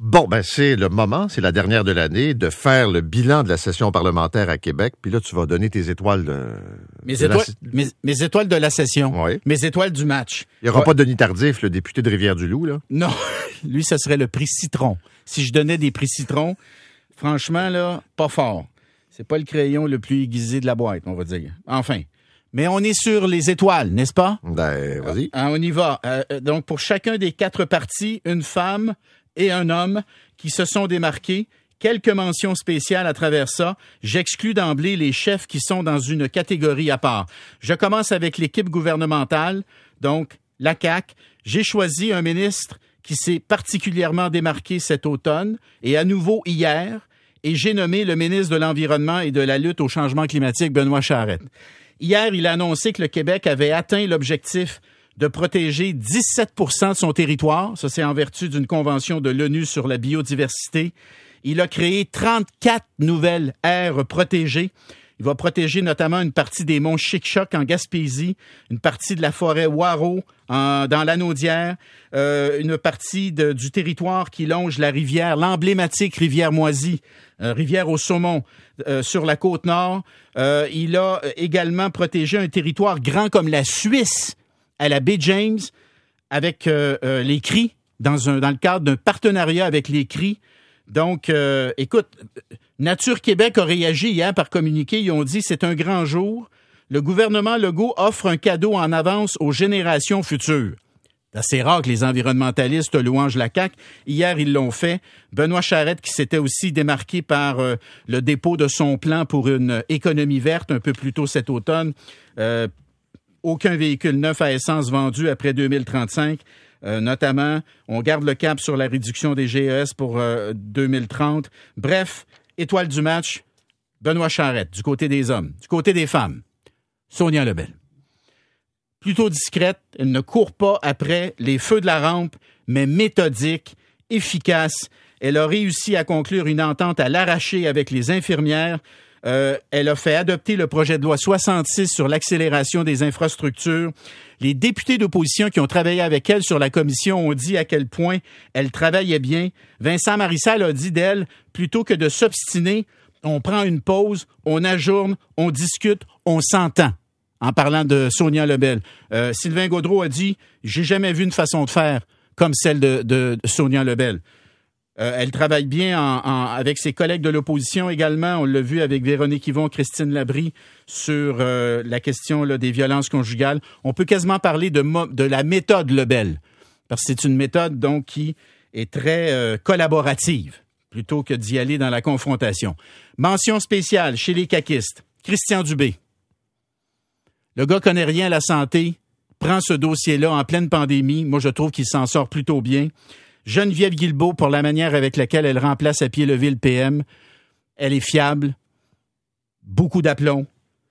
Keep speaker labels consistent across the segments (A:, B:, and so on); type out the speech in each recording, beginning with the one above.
A: Bon, ben c'est le moment, c'est la dernière de l'année, de faire le bilan de la session parlementaire à Québec. Puis là, tu vas donner tes étoiles
B: mes étoiles de la session.
A: Oui.
B: Mes étoiles du match.
A: Il n'y aura pas Denis Tardif, le député de Rivière-du-Loup, là?
B: Non, lui, ça serait le prix Citron. Si je donnais des prix Citron, franchement, là, pas fort. C'est pas le crayon le plus aiguisé de la boîte, on va dire. Enfin. Mais on est sur les étoiles, n'est-ce pas?
A: Ben, vas-y.
B: On y va. Donc, pour chacun des 4 partis, une femme et un homme qui se sont démarqués. Quelques mentions spéciales à travers ça. J'exclus d'emblée les chefs qui sont dans une catégorie à part. Je commence avec l'équipe gouvernementale, donc la CAQ. J'ai choisi un ministre qui s'est particulièrement démarqué cet automne et à nouveau hier, et j'ai nommé le ministre de l'Environnement et de la lutte au changement climatique, Benoît Charette. Hier, il a annoncé que le Québec avait atteint l'objectif de protéger 17% de son territoire. Ça, c'est en vertu d'une convention de l'ONU sur la biodiversité. Il a créé 34 nouvelles aires protégées. Il va protéger notamment une partie des monts Chic-Choc en Gaspésie, une partie de la forêt Waro dans l'Anaudière, une partie du territoire qui longe la rivière, l'emblématique rivière Moisy, rivière au saumon, sur la côte nord. Il a également protégé un territoire grand comme la Suisse, à la baie James, avec les cris, dans le cadre d'un partenariat avec les cris. Donc, écoute, Nature Québec a réagi hier par communiqué. Ils ont dit « C'est un grand jour. Le gouvernement Legault offre un cadeau en avance aux générations futures. » C'est rare que les environnementalistes louangent la CAQ. Hier, ils l'ont fait. Benoît Charette, qui s'était aussi démarqué par le dépôt de son plan pour une économie verte un peu plus tôt cet automne. Aucun véhicule neuf à essence vendu après 2035. Notamment, on garde le cap sur la réduction des GES pour 2030. Bref, étoile du match, Benoît Charette, du côté des hommes. Du côté des femmes, Sonia Lebel. Plutôt discrète, elle ne court pas après les feux de la rampe, mais méthodique, efficace. Elle a réussi à conclure une entente à l'arraché avec les infirmières. Elle a fait adopter le projet de loi 66 sur l'accélération des infrastructures. Les députés d'opposition qui ont travaillé avec elle sur la commission ont dit à quel point elle travaillait bien. Vincent Marissal a dit d'elle, plutôt que de s'obstiner, on prend une pause, on ajourne, on discute, on s'entend. En parlant de Sonia Lebel. Sylvain Gaudreault a dit, j'ai jamais vu une façon de faire comme celle de Sonia Lebel. Elle travaille bien avec ses collègues de l'opposition également. On l'a vu avec Véronique Yvon, Christine Labrie sur la question là, des violences conjugales. On peut quasiment parler de la méthode Lebel, parce que c'est une méthode donc qui est très collaborative, plutôt que d'y aller dans la confrontation. Mention spéciale chez les caquistes, Christian Dubé. Le gars connaît rien à la santé, prend ce dossier-là en pleine pandémie. Moi, je trouve qu'il s'en sort plutôt bien. Geneviève Guilbeault, pour la manière avec laquelle elle remplace à pied levé le PM. Elle est fiable. Beaucoup d'aplomb.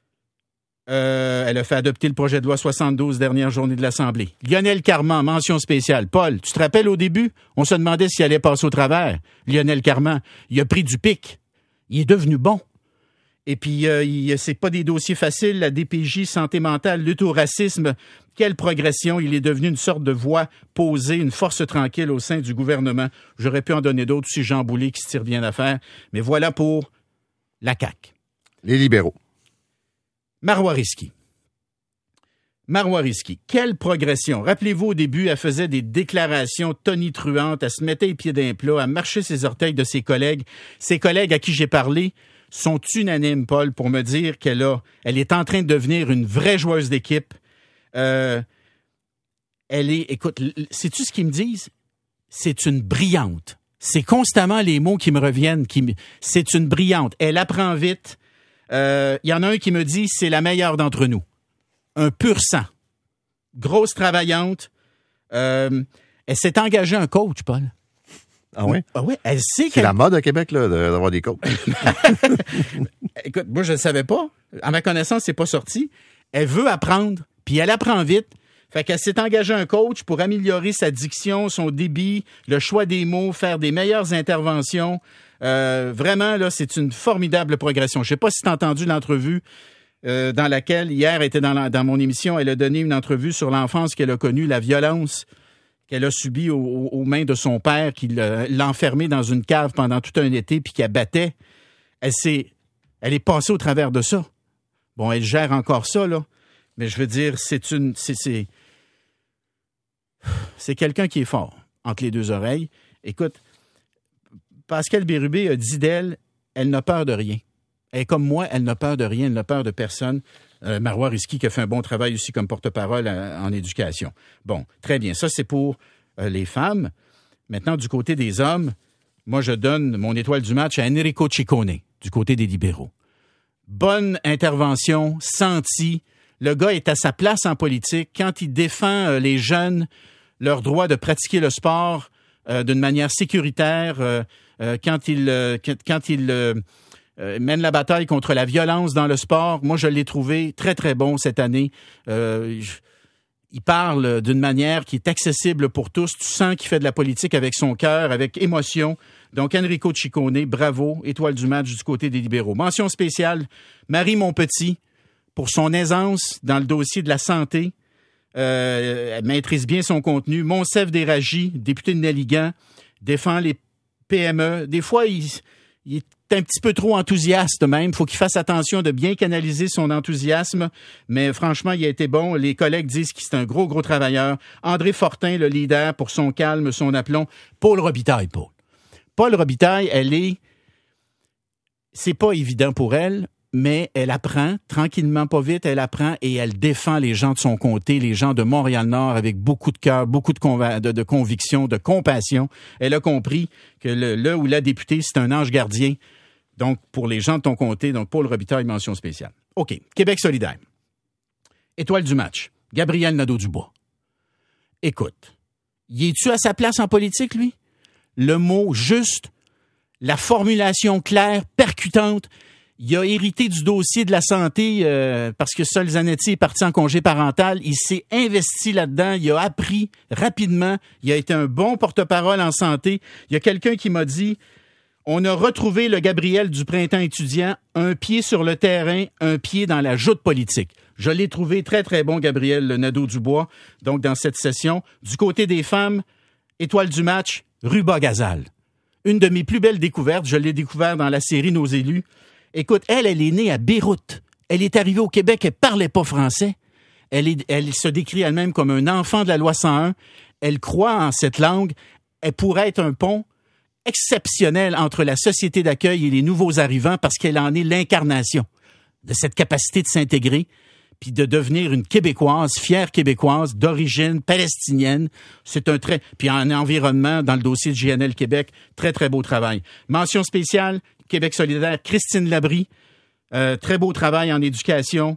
B: Elle a fait adopter le projet de loi 72, dernière journée de l'Assemblée. Lionel Carman, mention spéciale. Paul, tu te rappelles au début, on se demandait s'il allait passer au travers. Lionel Carman, il a pris du pic. Il est devenu bon. Et puis, c'est pas des dossiers faciles. La DPJ, santé mentale, lutte au racisme. Quelle progression. Il est devenu une sorte de voix posée, une force tranquille au sein du gouvernement. J'aurais pu en donner d'autres, si Jean Boulet qui se tire bien d'affaire. Mais voilà pour la CAQ.
A: Les libéraux.
B: Marois Risky. Quelle progression. Rappelez-vous, au début, elle faisait des déclarations tonitruantes. Elle se mettait les pieds d'un plat, elle marchait ses orteils de ses collègues. Ses collègues à qui j'ai parlé sont unanimes, Paul, pour me dire qu'elle est en train de devenir une vraie joueuse d'équipe. Écoute, sais-tu ce qu'ils me disent? C'est une brillante. C'est constamment les mots qui me reviennent. C'est une brillante. Elle apprend vite. Il y en a un qui me dit, c'est la meilleure d'entre nous. Un pur sang. Grosse travaillante. Elle s'est engagée un coach, Paul.
A: Ah oui?
B: Ah oui, elle sait
A: c'est la mode à Québec, là, d'avoir des coachs.
B: Écoute, moi, je ne savais pas. À ma connaissance, c'est pas sorti. Elle veut apprendre, puis elle apprend vite. Fait qu'elle s'est engagée un coach pour améliorer sa diction, son débit, le choix des mots, faire des meilleures interventions. Vraiment, là, c'est une formidable progression. Je sais pas si tu as entendu l'entrevue dans laquelle, hier, était dans mon émission, elle a donné une entrevue sur l'enfance qu'elle a connue, la violence qu'elle a subi aux mains de son père, qui l'a enfermée dans une cave pendant tout un été puis qui abattait, elle est passée au travers de ça. Bon, elle gère encore ça, là. Mais je veux dire, c'est quelqu'un qui est fort entre les deux oreilles. Écoute, Pascal Bérubé a dit d'elle, elle n'a peur de rien. Elle est comme moi, elle n'a peur de rien, elle n'a peur de personne. Marois Risky qui a fait un bon travail aussi comme porte-parole en éducation. Bon, très bien. Ça, c'est pour les femmes. Maintenant, du côté des hommes, moi, je donne mon étoile du match à Enrico Ciccone, du côté des libéraux. Bonne intervention, sentie. Le gars est à sa place en politique. Quand il défend les jeunes, leur droit de pratiquer le sport d'une manière sécuritaire, quand il mène la bataille contre la violence dans le sport, moi, je l'ai trouvé très, très bon cette année. Il parle d'une manière qui est accessible pour tous. Tu sens qu'il fait de la politique avec son cœur, avec émotion. Donc, Enrico Ciccone, bravo, étoile du match du côté des libéraux. Mention spéciale, Marie Montpetit, pour son aisance dans le dossier de la santé. Elle maîtrise bien son contenu. Monsef Déragi, député de Nelligan, défend les PME. Des fois, il est un petit peu trop enthousiaste même. Il faut qu'il fasse attention de bien canaliser son enthousiasme. Mais franchement, il a été bon. Les collègues disent qu'il est un gros, gros travailleur. André Fortin, le leader, pour son calme, son aplomb. Paul Robitaille, Paul Robitaille, c'est pas évident pour elle, mais elle apprend, tranquillement, pas vite, elle apprend et elle défend les gens de son comté, les gens de Montréal-Nord avec beaucoup de cœur, beaucoup de conviction, de compassion. Elle a compris que le ou la députée, c'est un ange gardien. Donc, pour les gens de ton comté, donc Paul Robitaille, mention spéciale. OK, Québec solidaire. Étoile du match, Gabriel Nadeau-Dubois. Écoute, y es-tu à sa place en politique, lui? Le mot juste, la formulation claire, percutante. Il a hérité du dossier de la santé parce que Sol Zanetti est parti en congé parental. Il s'est investi là-dedans. Il a appris rapidement. Il a été un bon porte-parole en santé. Il y a quelqu'un qui m'a dit, on a retrouvé le Gabriel du printemps étudiant, un pied sur le terrain, un pied dans la joute politique. Je l'ai trouvé très, très bon, Gabriel Nadeau-Dubois, donc dans cette session. Du côté des femmes, étoile du match, Ruba Gazal. Une de mes plus belles découvertes, je l'ai découvert dans la série Nos élus. Écoute, elle est née à Beyrouth. Elle est arrivée au Québec, elle parlait pas français. Elle se décrit elle-même comme un enfant de la loi 101. Elle croit en cette langue. Elle pourrait être un pont exceptionnel entre la société d'accueil et les nouveaux arrivants parce qu'elle en est l'incarnation de cette capacité de s'intégrer puis de devenir une Québécoise, fière Québécoise, d'origine palestinienne. C'est un très... Puis en environnement, dans le dossier de GNL Québec, très, très beau travail. Mention spéciale, Québec solidaire, Christine Labrie, très beau travail en éducation,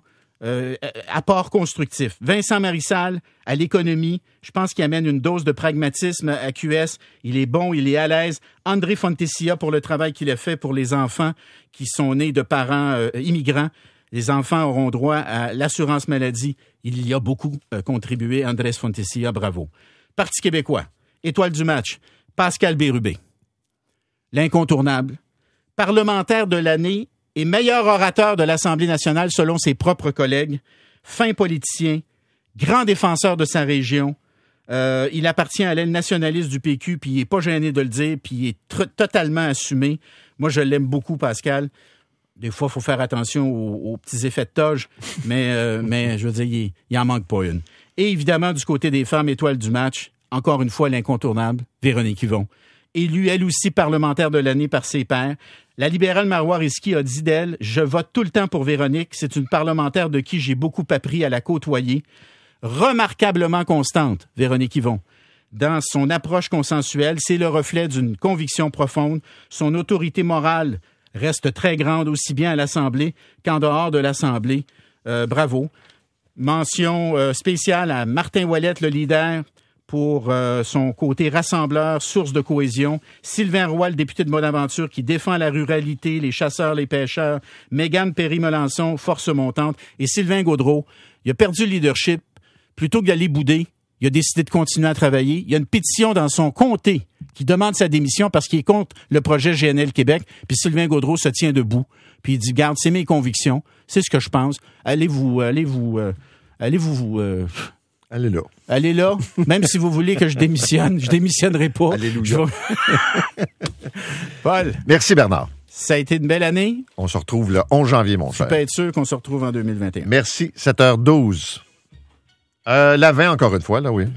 B: apport constructif. Vincent Marissal, à l'économie, je pense qu'il amène une dose de pragmatisme à QS. Il est bon, il est à l'aise. André Fontecilla pour le travail qu'il a fait pour les enfants qui sont nés de parents immigrants. Les enfants auront droit à l'assurance maladie. Il y a beaucoup contribué. Andrés Fontecilla, bravo. Parti québécois, étoile du match, Pascal Bérubé. L'incontournable. Parlementaire de l'année et meilleur orateur de l'Assemblée nationale selon ses propres collègues. Fin politicien, grand défenseur de sa région. Il appartient à l'aile nationaliste du PQ, puis il n'est pas gêné de le dire, puis il est totalement assumé. Moi, je l'aime beaucoup, Pascal. Des fois, il faut faire attention aux petits effets de toge, mais je veux dire, il en manque pas une. Et évidemment, du côté des femmes, étoile du match, encore une fois, l'incontournable, Véronique Yvon. Élue, elle aussi, parlementaire de l'année par ses pairs. La libérale Marois Risky a dit d'elle « Je vote tout le temps pour Véronique. C'est une parlementaire de qui j'ai beaucoup appris à la côtoyer. » Remarquablement constante, Véronique Yvon. Dans son approche consensuelle, c'est le reflet d'une conviction profonde. Son autorité morale reste très grande, aussi bien à l'Assemblée qu'en dehors de l'Assemblée. Bravo. Mention spéciale à Martin Ouellette, le leader, pour son côté rassembleur, source de cohésion. Sylvain Roy, le député de Bonaventure, qui défend la ruralité, les chasseurs, les pêcheurs. Mégane Perry-Melançon, force montante. Et Sylvain Gaudreault, il a perdu le leadership. Plutôt que d'aller bouder, il a décidé de continuer à travailler. Il y a une pétition dans son comté qui demande sa démission parce qu'il est contre le projet GNL Québec. Puis Sylvain Gaudreault se tient debout. Puis il dit, garde, c'est mes convictions. C'est ce que je pense. Allez vous
A: Allez là.
B: Allez là, même si vous voulez que je démissionne, je démissionnerai pas.
A: Alléluia.
B: Paul.
A: Merci, Bernard.
B: Ça a été une belle année.
A: On se retrouve le 11 janvier, mon
B: Tu
A: cher.
B: peux être sûr qu'on se retrouve en 2021.
A: Merci. 7h12. L'avant, encore une fois, là, oui.